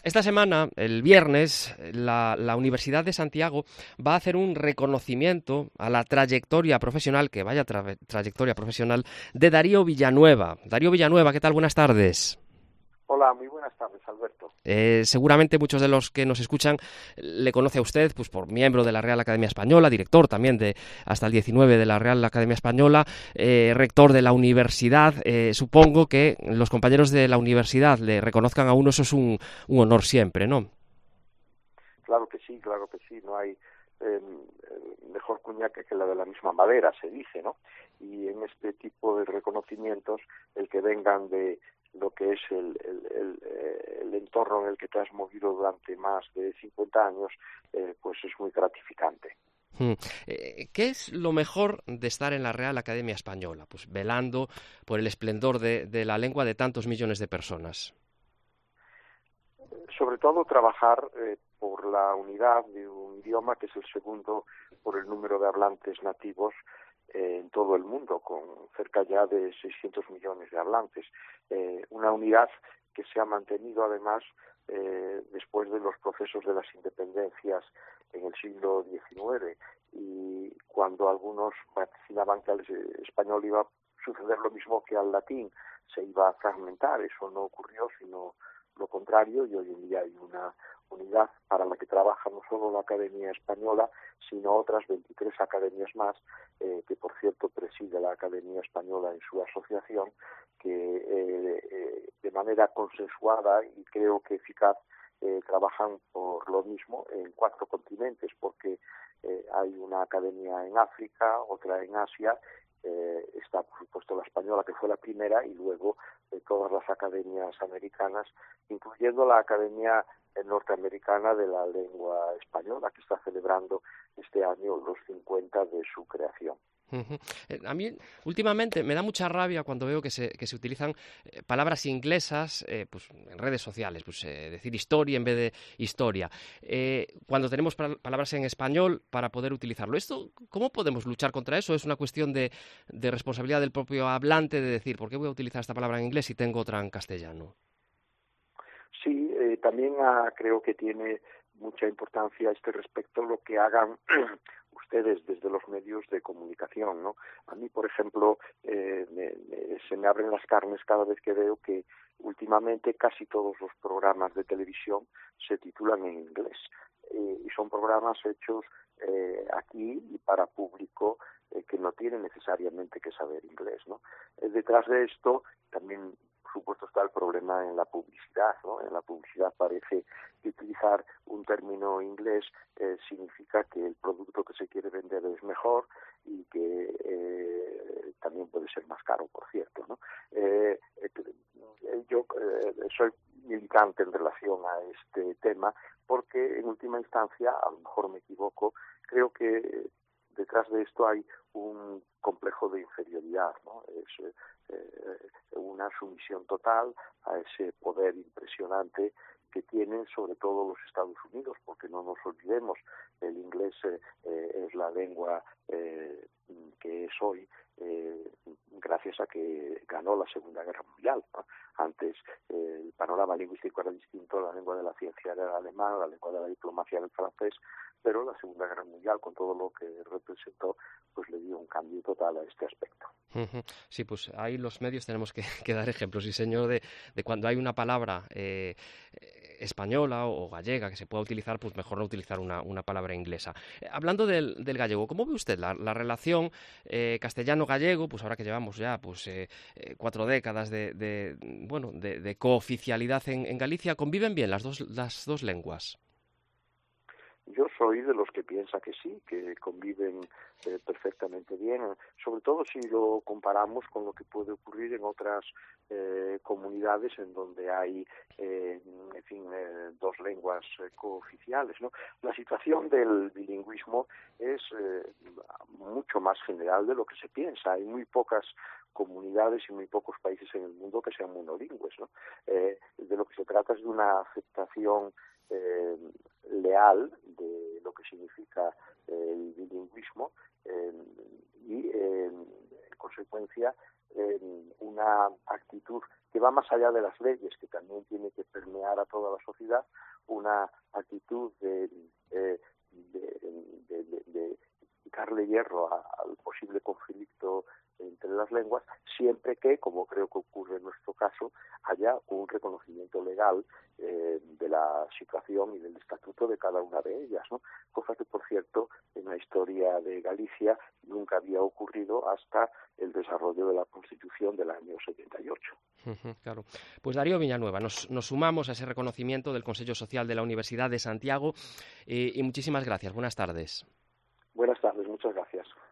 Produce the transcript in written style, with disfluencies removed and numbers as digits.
Esta semana, el viernes, la Universidad de Santiago va a hacer un reconocimiento a la trayectoria profesional, que vaya trayectoria profesional, de Darío Villanueva. Darío Villanueva, ¿qué tal? Buenas tardes. Hola, muy buenas tardes, Alberto. Seguramente muchos de los que nos escuchan le conoce a usted pues por miembro de la Real Academia Española, director también de hasta el 19 de la Real Academia Española, rector de la universidad. Supongo que los compañeros de la universidad le reconozcan a uno, eso es un honor siempre, ¿no? Claro que sí, claro que sí. No hay mejor cuña que la de la misma madera, se dice, ¿no? Y en este tipo de reconocimientos, el que vengan de lo que es el entorno en el que te has movido durante más de 50 años, pues es muy gratificante. ¿Qué es lo mejor de estar en la Real Academia Española? Pues velando por el esplendor de la lengua de tantos millones de personas. Sobre todo trabajar por la unidad de un idioma que es el segundo por el número de hablantes nativos en todo el mundo, con cerca ya de 600 millones de hablantes. Una unidad que se ha mantenido además después de los procesos de las independencias en el siglo XIX, y cuando algunos vaticinaban que al español iba a suceder lo mismo que al latín, se iba a fragmentar. Eso no ocurrió, sino lo contrario, y hoy en día hay una unidad para la que trabaja no solo la Academia Española, sino otras 23 academias más, que por cierto preside la Academia Española en su asociación, que de manera consensuada y creo que eficaz trabajan por lo mismo en 4 continentes, porque hay una academia en África, otra en Asia, está por supuesto la española, que fue la primera, y luego todas las academias americanas, incluyendo la Academia Norteamericana de la Lengua Española, que está celebrando este año los 50 de su creación. A mí últimamente me da mucha rabia cuando veo que se utilizan palabras inglesas pues, en redes sociales, pues, decir historia en vez de historia, cuando tenemos palabras en español para poder utilizarlo. ¿Esto cómo podemos luchar contra eso? ¿Es una cuestión de responsabilidad del propio hablante de decir por qué voy a utilizar esta palabra en inglés si tengo otra en castellano? Sí, también creo que tiene mucha importancia a este respecto lo que hagan ustedes desde los medios de comunicación, ¿no? A mí, por ejemplo, se me abren las carnes cada vez que veo que últimamente casi todos los programas de televisión se titulan en inglés, y son programas hechos aquí y para público que no tiene necesariamente que saber inglés, ¿no? Detrás de esto también, por supuesto, está el problema en la publicidad, ¿no? En la publicidad parece que utilizar un término inglés significa que el producto que se quiere vender es mejor, y que también puede ser más caro, por cierto, ¿no? Yo soy militante en relación a este tema, porque en última instancia, a lo mejor me equivoco, creo que detrás de esto hay un complejo de inferioridad, ¿no? Es una sumisión total a ese poder impresionante que tienen sobre todo los Estados Unidos, porque no nos olvidemos, el inglés es la lengua que es hoy gracias a que ganó la Segunda Guerra Mundial, ¿no? Antes el panorama lingüístico era distinto, la lengua de la ciencia era el alemán, la lengua de la diplomacia era el francés, pero la Segunda Guerra Mundial, con todo lo que representó, pues le dio un cambio total a este aspecto. Sí, pues ahí los medios tenemos que dar ejemplos, sí señor, de cuando hay una palabra española o gallega que se pueda utilizar, pues mejor no utilizar una palabra inglesa. Hablando del gallego, ¿cómo ve usted la relación castellano-gallego? Pues ahora que llevamos ya pues 4 décadas de cooficialidad en Galicia, ¿conviven bien las dos lenguas? Yo soy de los que piensa que sí, que conviven perfectamente bien, sobre todo si lo comparamos con lo que puede ocurrir en otras comunidades en donde hay, en fin, 2 lenguas cooficiales, ¿no? La situación del bilingüismo es mucho más general de lo que se piensa. Hay muy pocas comunidades y muy pocos países en el mundo que sean monolingües, ¿no? De lo que se trata es de una aceptación leal de lo que significa el bilingüismo, y en consecuencia una actitud que va más allá de las leyes, que también tiene que permear a toda la sociedad, una actitud de darle hierro al posible conflicto entre las lenguas, siempre que, como creo que ocurre en nuestro caso, haya un reconocimiento legal de la situación y del estatuto de cada una de ellas, ¿no? Cosa que, por cierto, en la historia de Galicia nunca había ocurrido hasta el desarrollo de la Constitución del año 78. Claro. Pues Darío Villanueva, nos sumamos a ese reconocimiento del Consejo Social de la Universidad de Santiago y muchísimas gracias. Buenas tardes. Buenas tardes, muchas gracias.